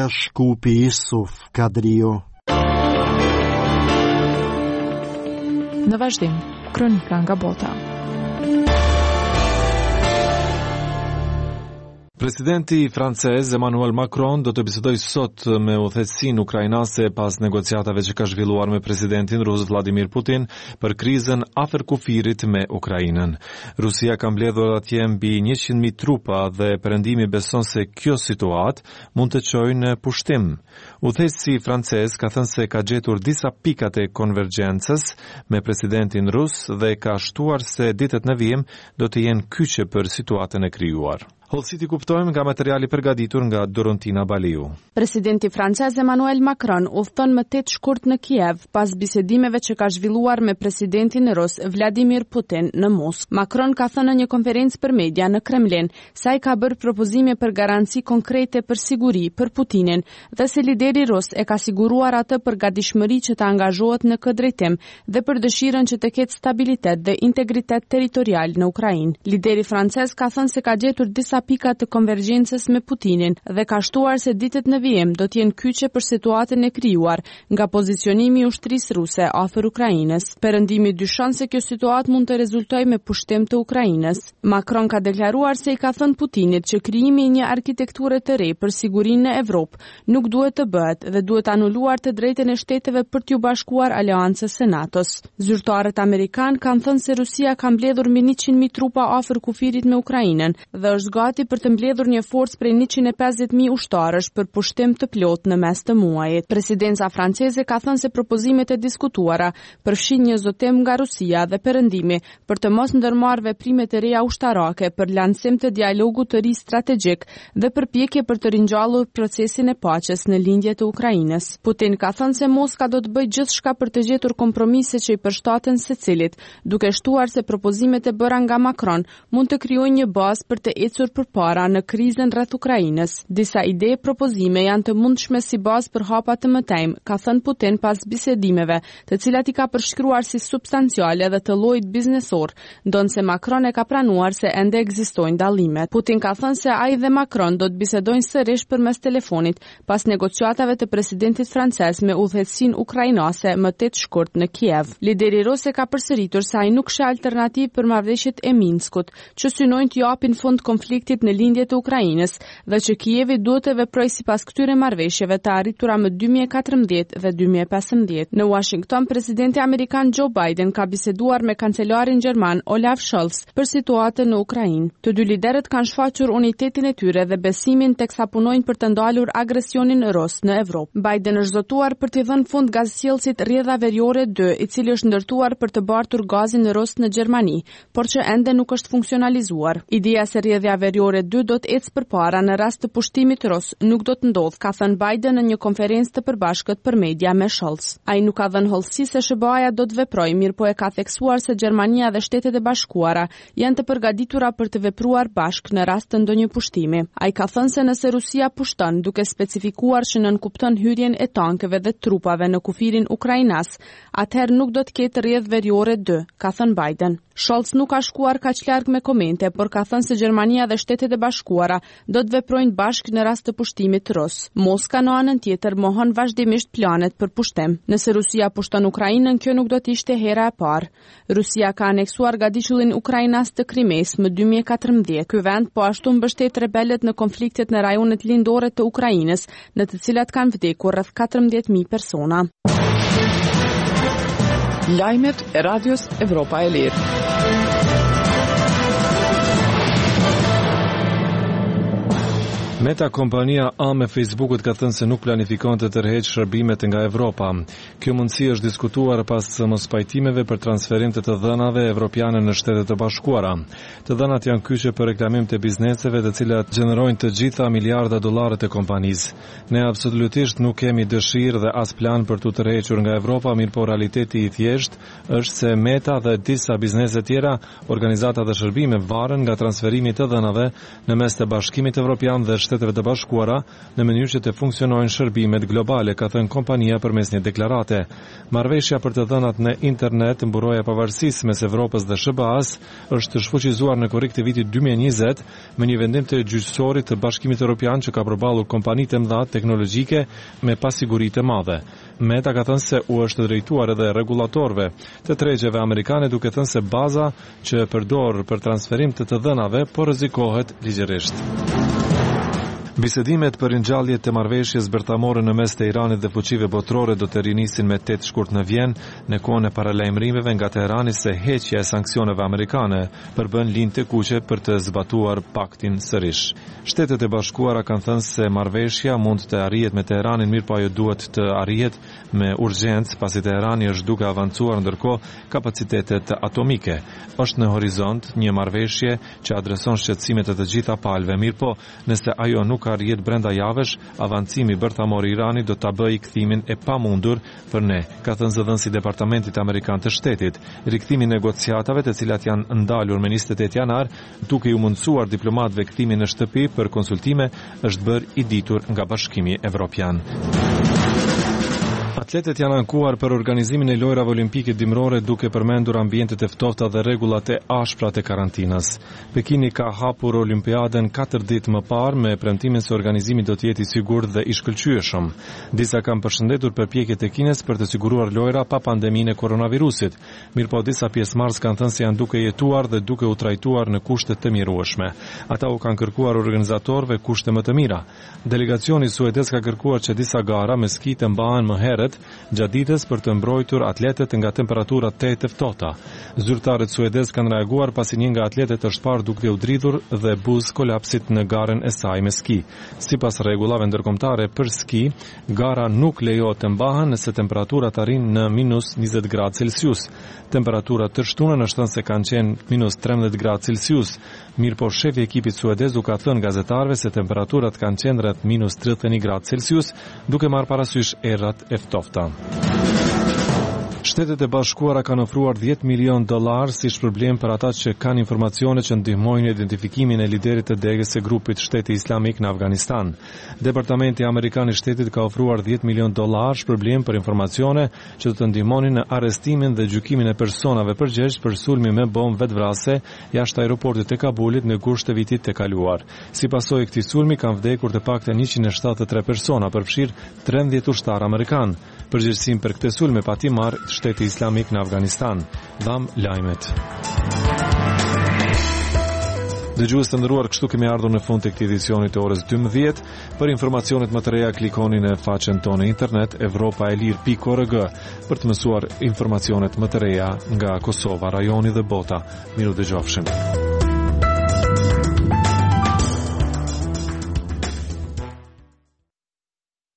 shkupi Isuf Kadriu. Në vazhdim, kronika nga bota. Presidenti francez Emmanuel Macron do të bisedojë sot me udhëheqësinë ukrainase pas negociatave që ka zhvilluar me presidentin rus Vladimir Putin për krizën afër kufirit me Ukrainën. Rusia ka mbledhur atje mbi 100.000 trupa dhe perëndimi beson se kjo situatë mund të çojë në pushtim. Udhëheqësi francez ka thënë se ka gjetur disa pikat e konvergjencës me presidentin rus dhe ka shtuar se ditët në vijim do të jenë kyçe për situatën e krijuar. Hollësit i kuptojmë nga materiali përgatitur nga Dorontina Baliu. Presidenti francez Emmanuel Macron udhton më 8 shkurt në Kiev pas bisedimeve që ka zhvilluar me presidentin rus Vladimir Putin në Moskë. Macron ka thënë në një konferencë për media në Kremlin se ai ka bërë propozime për garanci konkrete për siguri për Putinin dhe se lideri rus e ka siguruar atë për gatishmëri që të angazhohet në këtë drejtim dhe për dëshirën që të ketë stabilitet dhe integritet territorial në Ukrainë. Lideri francez ka thënë se ka gjetur disa pika të konvergjencës me Putinin dhe ka shtuar se ditët në vijim do të jenë kyçe për situatën e krijuar nga pozicionimi i ushtrisë ruse afër Ukrainës. Perëndimi dyshon se kjo situatë mund të rezultojë me pushtim të Ukrainës. Macron ka deklaruar se i ka thënë Putinit që krijimi i një arkitekture të re për sigurinë në Evropë nuk duhet të bëhet dhe duhet anuluar të drejtën e shteteve për t'u bashkuar aleancës së NATO-s. Zyrtarët amerikan kanë thënë se Rusia ka mbledhur mbi 100.000 trupa afër kufirit me Ukrainën dhe është gati për të mbledhur një forcë prej 150.000 ushtarësh për pushtim të plot në mes të muajit. Presidenca franceze ka thënë se propozimet e diskutuara përfshin një zotim nga Rusia dhe perëndimi për të mos ndërmarrë veprime të reja ushtarake për lancim të dialogut të ri strategjik dhe përpjekje për të ringjallur procesin e paqes në lindje të Ukrainës. Putin ka thënë se Moska do të bëjë gjithçka për të gjetur kompromise që i përshtaten secilit, duke shtuar se propozimet e bëra nga Macron mund të krijojnë një bazë për të ecur përpara në krizën rreth Ukrainës. Disa ide propozime janë të mundshme si bazë për hapa të mëtejm, ka thënë Putin pas bisedimeve, të cilat i ka përshkruar si substanciale dhe të llojit biznesor, ndonse Macron e ka pranuar se ende ekzistojnë dallimet. Putin ka thënë se ai dhe Macron do të bisedojnë sërish përmes telefonit pas negociatave të presidentit francez me udhëheqësinë ukrainase më 8 shkurt në Kiev. Lideri rus e ka përsëritur se ai nuk sheh alternativë për marrëveshjet e Minskut, që synojnë të japin fund konfliktit në lindje të Ukrainës dhe që Kijevi duhet të veprojë sipas këtyre marrëveshjeve të arritura më 2014 dhe 2015. Në Washington, presidenti amerikan Joe Biden ka biseduar me kancelarin gjerman Olaf Scholz për situatën në Ukrainë. Të dy liderët kanë shfaqur unitetin e tyre dhe besimin teksa punojnë për të ndalur agresionin rus në Evropë. Biden është zotuar për të dhënë fund gazsjellësit Rrjedha Veriore 2, i cili është ndërtuar për të bartur gazin rus në Gjermani, por që ende nuk është funksionalizuar. Ideja se Rrjedha Veriore 2 do të ecë përpara në rast të pushtimit rus nuk do të ndodhë, ka thënë Biden në një konferencë të përbashkët për media me Scholz. Ai nuk ka dhënë hollësi se SBA-ja do të veprojë, mirë po e ka theksuar se Gjermania dhe Shtetet e Bashkuara janë të përgatitura për të vepruar bashkë në rast të ndonjë pushtimi. Ai ka thënë se nëse Rusia pushton, duke specifikuar që nënkupton hyrjen e tankeve dhe trupave në kufirin ukrainas, atëherë nuk do të ketë Rrjedhë Veriore 2, ka thënë Biden. Scholz nuk ka shkuar kaq larg me komente, por ka thënë se Gjermania dhe Shtetet e Bashkuara do të veprojnë bashkë në rast të pushtimit rus. Moska në anën tjetër mohon vazhdimisht planet për pushtim. Nëse Rusia pushton Ukrainën, kjo nuk do të ishte hera e parë. Rusia ka aneksuar gadishullin ukrainas të Krimes më 2014. Ky vend po ashtu mbështet rebelët në konfliktet në rajonet lindore të Ukrainës, në të cilat kanë vdekur rreth 14.000 persona. Lajmet e Radios Evropa e Lirë. Meta, kompania me Facebookut, ka thënë se nuk planifikon të tërheqë shërbimet nga Evropa. Kjo mundësi është diskutuar pas mospajtimeve për transferim të dhënave evropiane në Shtetet e Bashkuara. Të dhënat janë kyçe për reklamim të bizneseve, të cilat gjenerojnë të gjitha miliarda dollarë të kompanisë. Ne absolutisht nuk kemi dëshirë dhe as plan për të tërhequr nga Evropa, mirë po realiteti i thjesht është se Meta dhe disa biznese tjera, organizata dhe shërbime varen nga transferimi të dhënave në mes të Bashkimit Evropian dhe Shteteve të Bashkuara në mënyrë që të funksionojnë shërbimet globale, ka thënë kompania përmes një deklarate. Marrëveshja për të dhënat në internet, mburoja e pavarësisë mes Evropës dhe SBA-s, është shfuqizuar në korrik të vitit 2020 me një vendim të gjyqësorit të Bashkimit Evropian që ka përballur kompanitë e mëdha teknologjike me pasiguri të madhe. Meta ka thënë se u është drejtuar edhe regulatorëve të tregjeve amerikane, duke thënë se baza që përdor për transferim të dhënave po rrezikohet ligjërisht. Bisedimet për ringjallje të marrëveshjes bërthamore në mes të Iranit dhe fuqive botërore do të rinisin me 8 shkurt në Vjenë, në kohën e paralajmërimeve nga Teherani se heqja e sanksioneve amerikane përbën linjë të kuqe për të zbatuar paktin sërish. Shtetet e Bashkuara kanë thënë se marrëveshja mund të arrihet me Teheranin, mirë po ajo duhet të arrihet me urgjencë, pasi Teherani është duke avancuar ndërkohë kapacitetet atomike. Është në horizont një marrëveshje që adreson shqetësimet e të gjitha palëve, mirë po nëse ajo nuk arrihet brenda javësh, avancimi bërthamor i Iranit do ta bëjë kthimin e pamundur për ne, ka thënë zëdhënësi i Departamentit Amerikan të Shtetit. Rikthimi i negociatave, të cilat janë ndalur me 28 janar, duke u mundsuar diplomatëve kthimin në shtëpi për konsultime, është bërë i ditur nga Bashkimi Evropian. Atletët janë ankuar për organizimin e lojrave olimpike dimrore duke përmendur ambientet e ftohta dhe rregullat e ashpra të karantinës. Pekini ka hapur olimpiadën 4 ditë më parë me premtimin se organizimi do të jetë i sigurt dhe i shkëlqyeshëm. Disa kanë përshëndetur përpjekjet e Kinës për të siguruar lojra pa pandeminë e koronavirusit. Mirëpo disa pjesëmarrës kanë thënë se janë duke jetuar dhe duke u trajtuar në kushte të mjerueshme. Ata u kanë kërkuar organizatorëve kushte më të mira. Delegacioni suedez ka kërkuar që disa gara me ski të mbahen më herët gjatë ditës për të mbrojtur atletët nga temperaturat të ftohta. Zyrtarët suedez kanë reaguar pasi një nga atletët është parë duke u dridhur dhe buz kolapsit në garën e saj me ski. Sipas rregullave ndërkombëtare për ski, gara nuk lejohet të mbahen nëse temperaturat arrin në -20 gradë Celsius. Temperaturat të shtunën është thënë se kanë qenë -13 gradë Celsius. Mirë po shefi i ekipit suedez u ka thënë gazetarëve se temperaturat kanë qenë rreth -31 gradë Celsius, duke marrë parasysh errat e ftohta. Shtetet e Bashkuara kanë ofruar $10 milion si shpërblim për ata që kanë informacione që ndihmojnë identifikimin e liderit të degës së grupit Shteti Islamik në Afganistan. Departamenti Amerikan i Shtetit ka ofruar $10 milion shpërblim për informacione që do të ndihmonin në arrestimin dhe gjykimin e personave përgjegjës për sulmi me bombë vetvrase jashtë aeroportit të Kabulit në gusht të vitit të kaluar. Si pasojë këtij sulmi kanë vdekur të paktën 173 persona, përfshirë 13 ushtarë amerikan. Përgjegjësinë për këtë sulm e pati marrë Shteti Islamik në Afganistan. Dham lajmet. Dëgjues të nderuar, kështu kemi ardhur në fund të këtij edicioni të orës 12. Për informacionet më të reja klikoni në faqen tonë internet europaelir.org për të mësuar informacionet më të reja nga Kosova, rajoni dhe bota. Miru dëgjofshim.